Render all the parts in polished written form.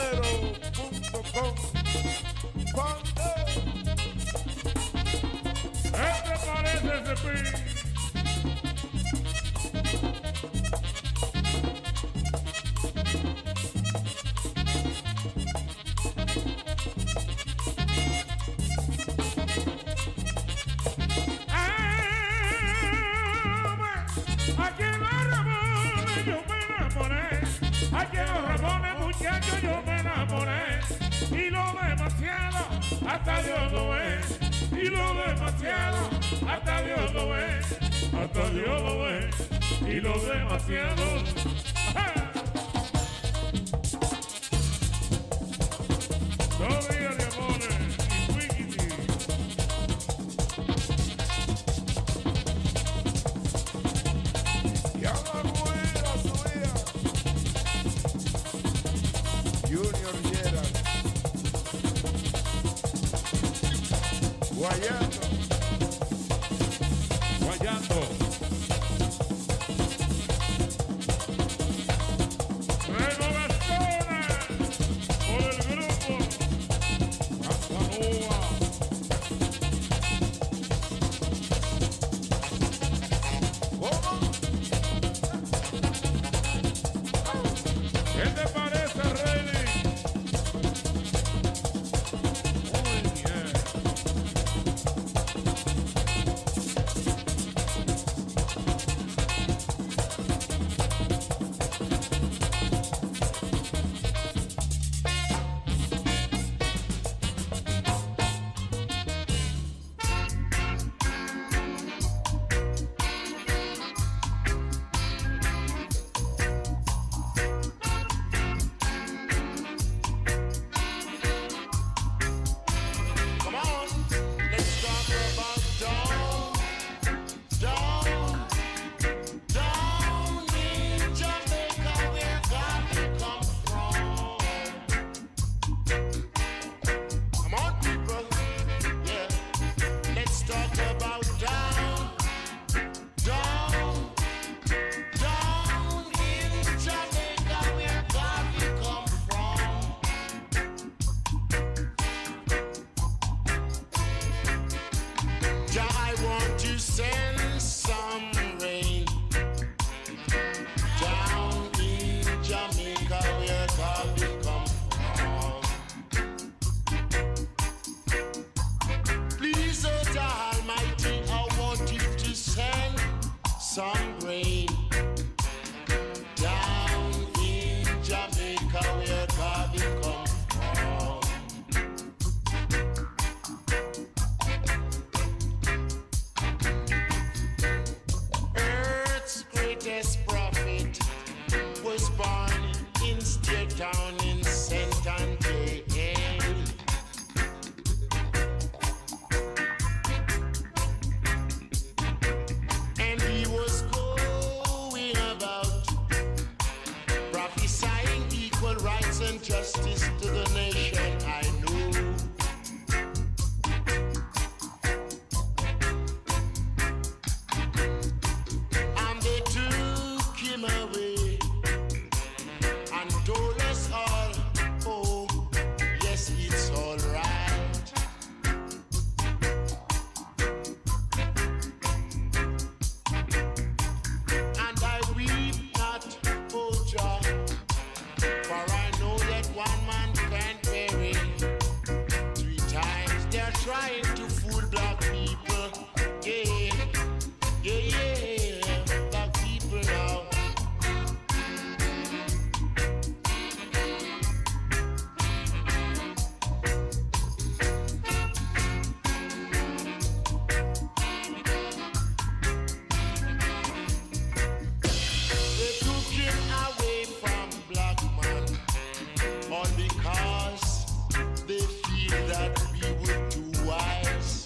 Salsero.com. Este parece ese pin. Yo me enamoré y lo demasiado hasta Dios lo ve, y lo demasiado hasta Dios lo ve, hasta Dios lo ve y lo demasiado. ¡Ah! Dos días de amores y wikiti. Ya la rueda subía. Junior Gerard, guayando, Guayando. Renovaciones por el grupo Casanova. ¿cómo? ¿Qué te parece, Rey? Muy bien. Come on, let's talk about down in Jamaica where God come from. Come on, people, yeah. Let's talk about down in Jamaica where God come from. Jah, I want to send some rain down in Jamaica where God come from. Please, oh Jah Almighty, I want you to send some rain down in Jamaica where God come from. Earth's greatest prophet was born in State Town in St. Andrew. And he was going about prophesying equal rights and justice to the nation. I know. And they took him away and told us all, oh, yes, it's all right. And I weep not, oh Jah, for I know that one man can't bury 3 times. They're trying to fool black people, yeah. Black people now. They took him away from black man, all because they feel that we were too wise.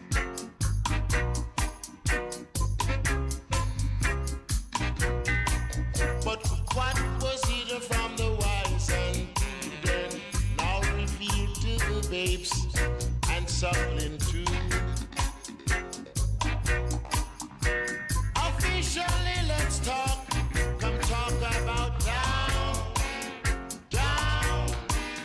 But what was hidden from the wise and prudent now revealed to the babes and suckling too. Officially, let's talk. Come talk about down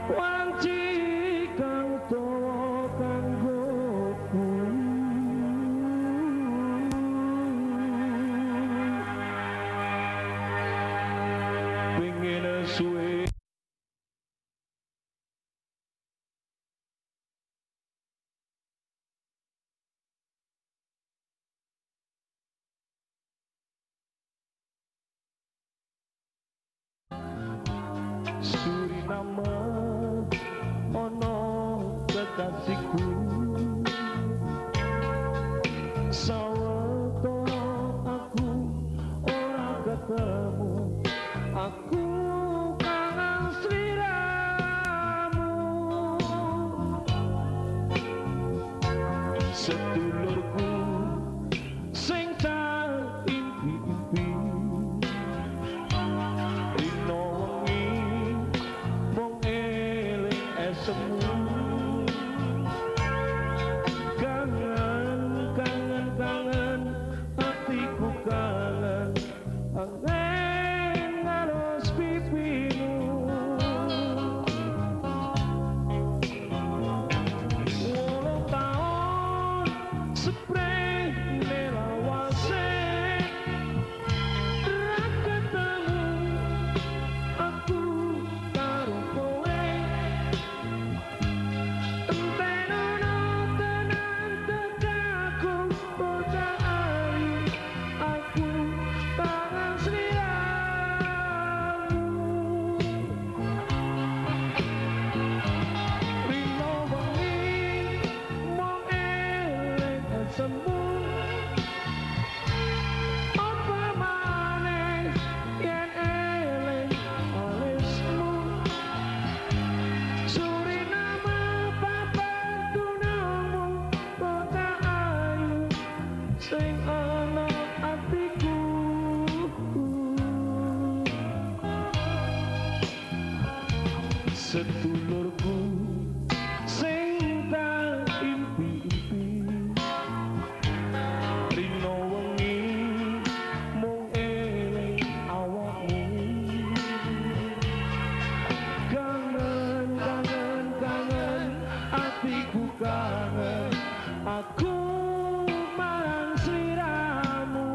Suriname ono kekasihku sawetara aku ora ketemu aku kangen sliramu sedulurku sing tak impi-impi rino semu kangen kangen kangen hatiku kangen kangen harus pipimu 10 tahun spray melawase ra ketemu aku karo kowe sedulurku sing tak impi-impi rino wengi mung eling awakmu kangen kangen kangen atiku kangen aku marang sliramu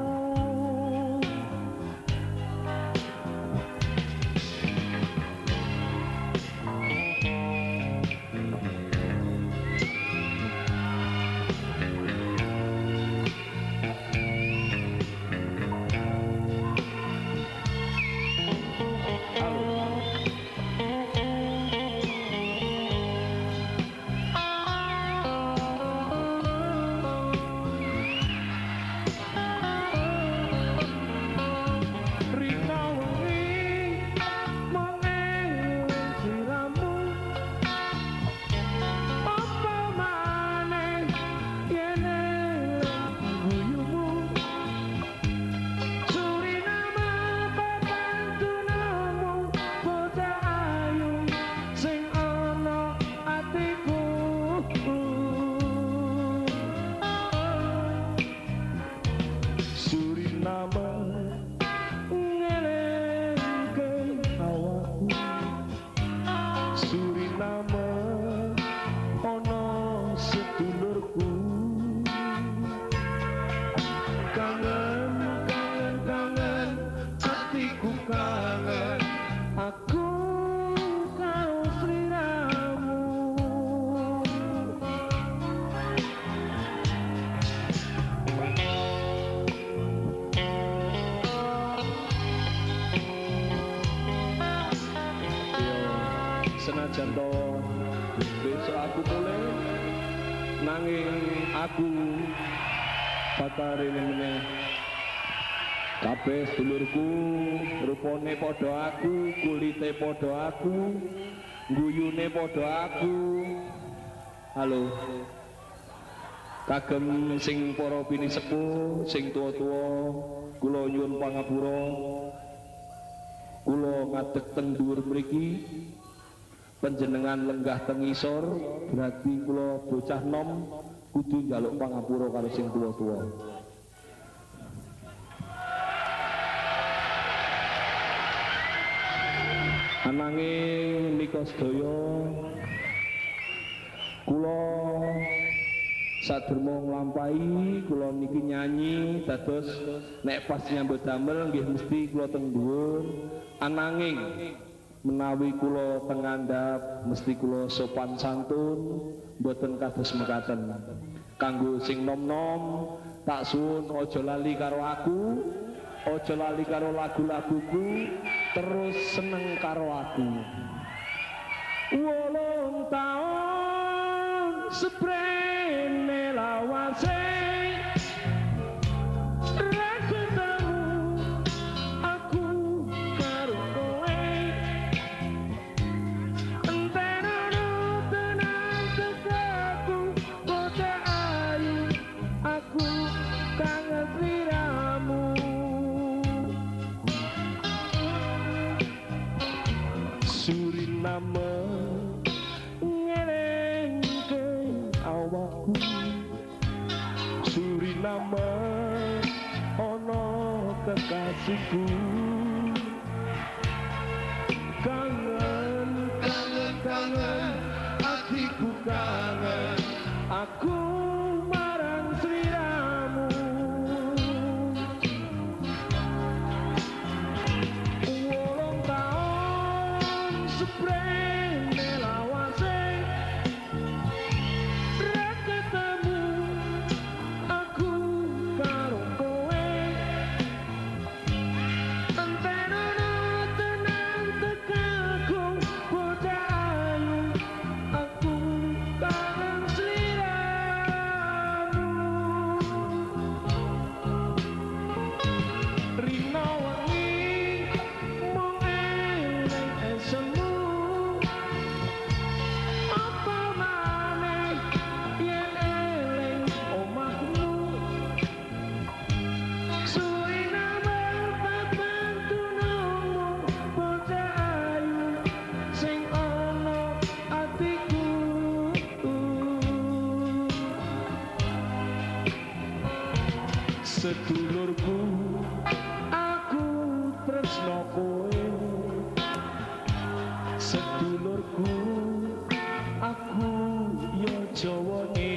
senajan to besok aku boleh nanging aku bakal meneh kabeh sedulurku rupane padha aku kulite padha aku guyune padha aku halo kagem sing para bini sepuh sing tuwa-tuwa kula nyuwun pangapura kula ngadeg teng dhuwur mriki panjenengan lenggah teng ngisor berarti kula bocah nom kudu njaluk pangapura karo sing tuwa-tuwa. Ananging nika sedaya kula sadurung nglampahi kula niki nyanyi dados nek pas nyambut damel nggih mesti kula teng dhuwur ananging menawi kula teng ngandhap mesti kula sopan santun mboten kados mekaten kanggo sing nom-nom tak suwun aja lali karo aku aja lali karo lagu-laguku terus seneng karo aku 8 taun seprene lawase ra ketemu aku karo kowe entenono tenan tekaku bocah ayu aku kangen sliramu Suriname ngelengke awakku Suriname ono kekasihku kangen kangen kangen hatiku kangen aku marang sliramu 8 taun seprene lawase ra ketemu aku karo kowe entenono tenan tekaku bocah ayu aku kangen sliramu rino wengi mung eling esemu apa maneh yen eling omahmu Suriname papan tunungmu bocah ayu sing ana atiku sedulurku aku tresno kowe sedulurku aku yo jawane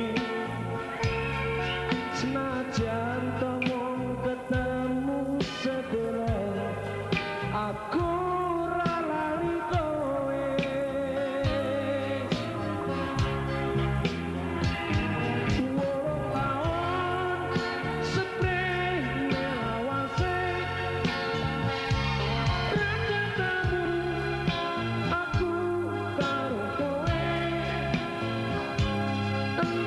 senajan tomong ketemu sedherek aku ora lali kowe 8 taun seprene lawase ra ketemu aku karo kowe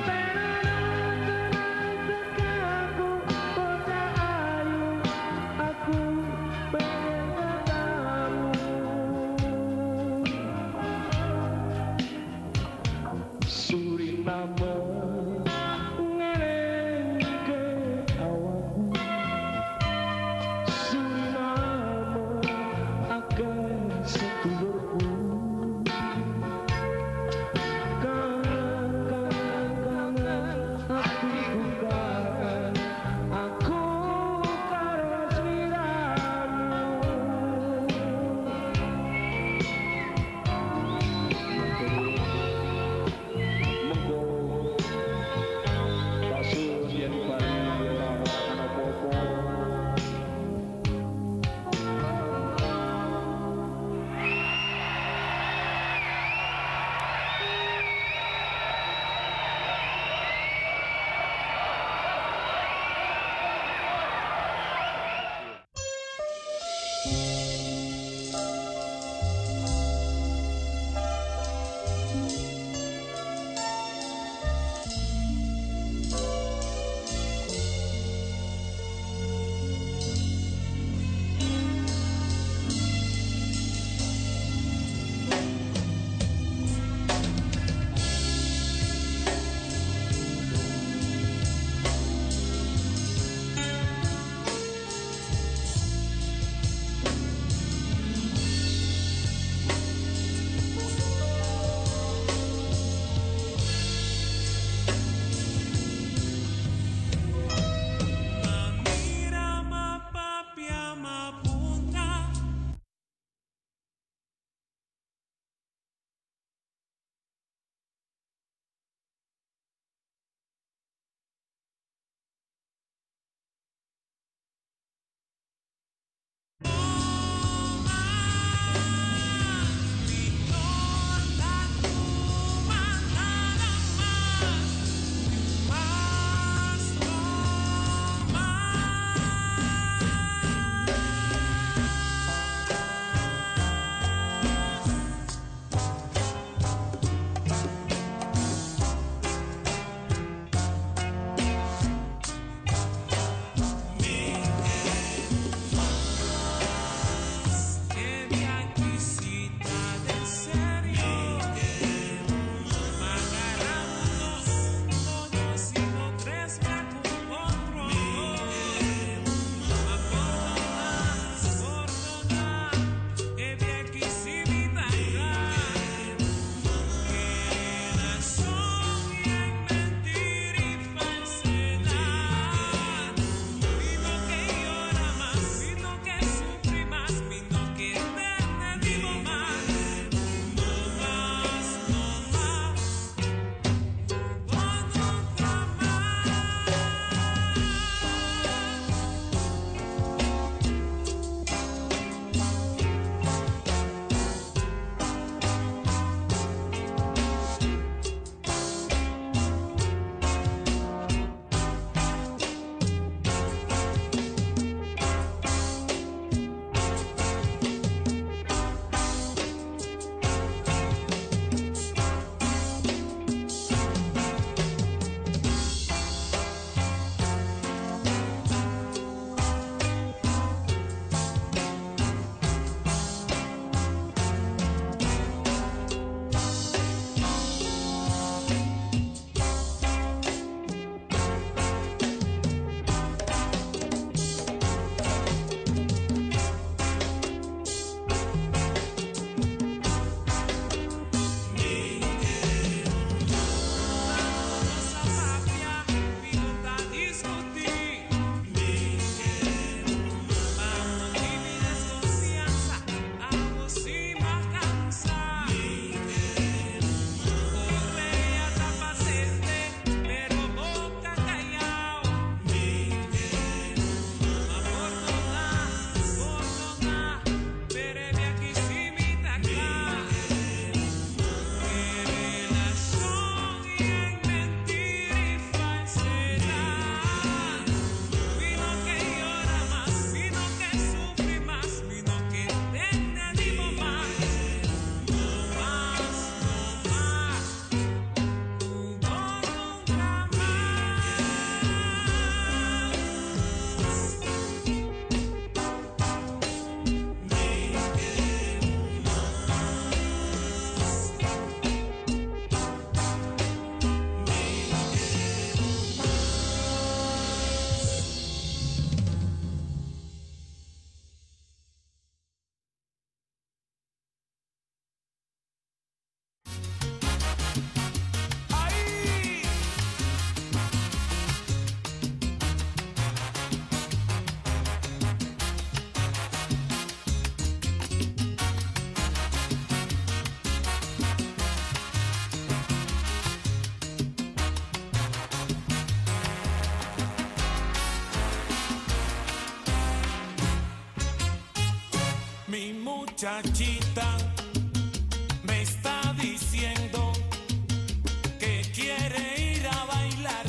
muchachita me está diciendo que quiere ir a bailar.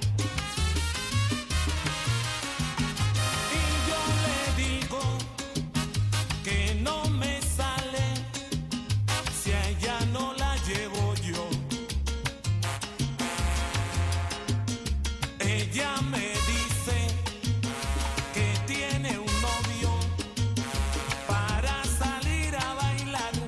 Y yo le digo que no me sale si a ella no la llevo yo. Ella me dice que tiene un novio para salir a bailar.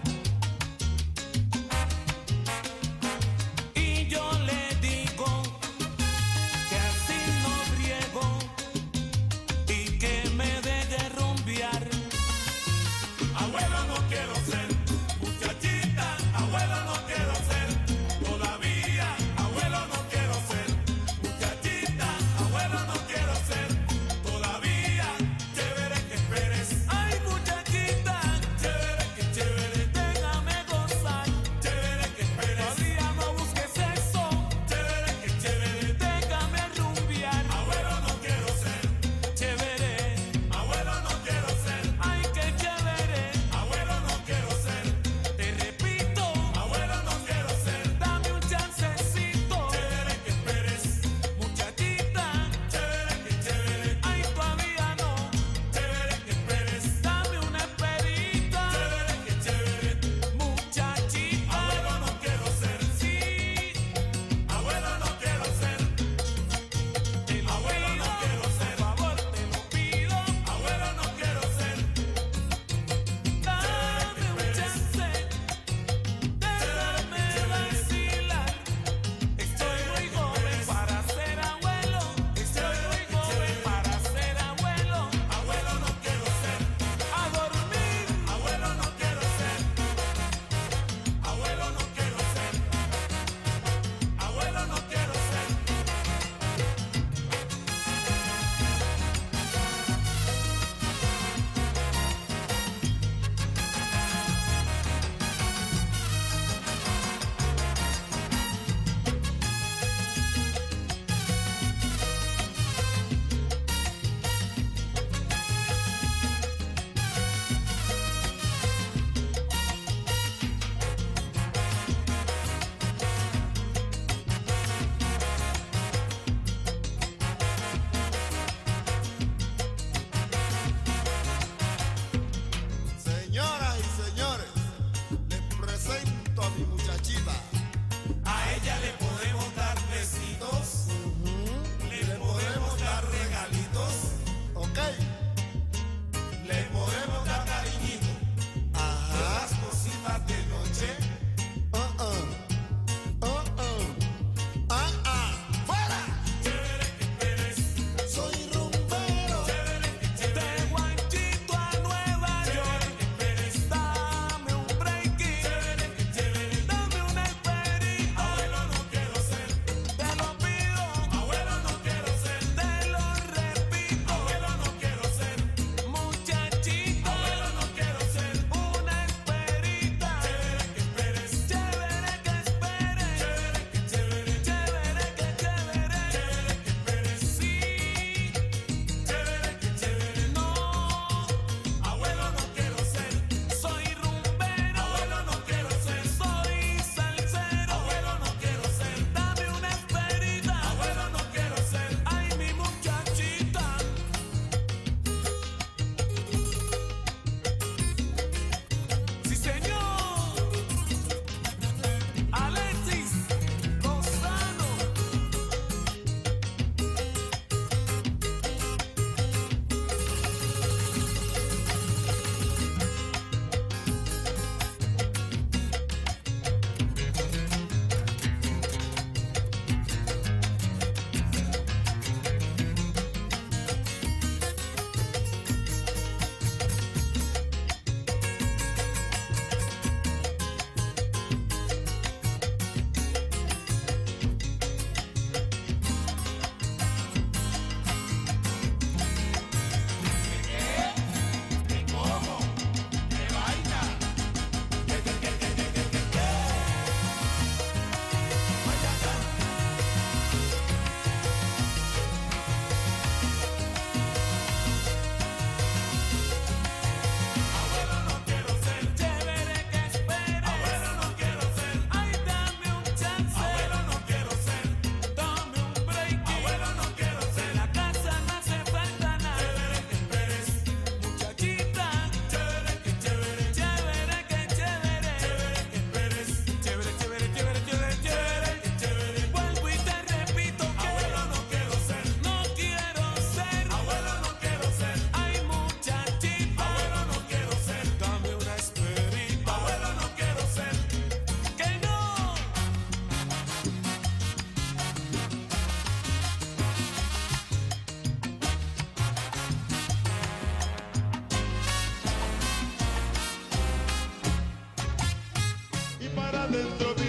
y para adentro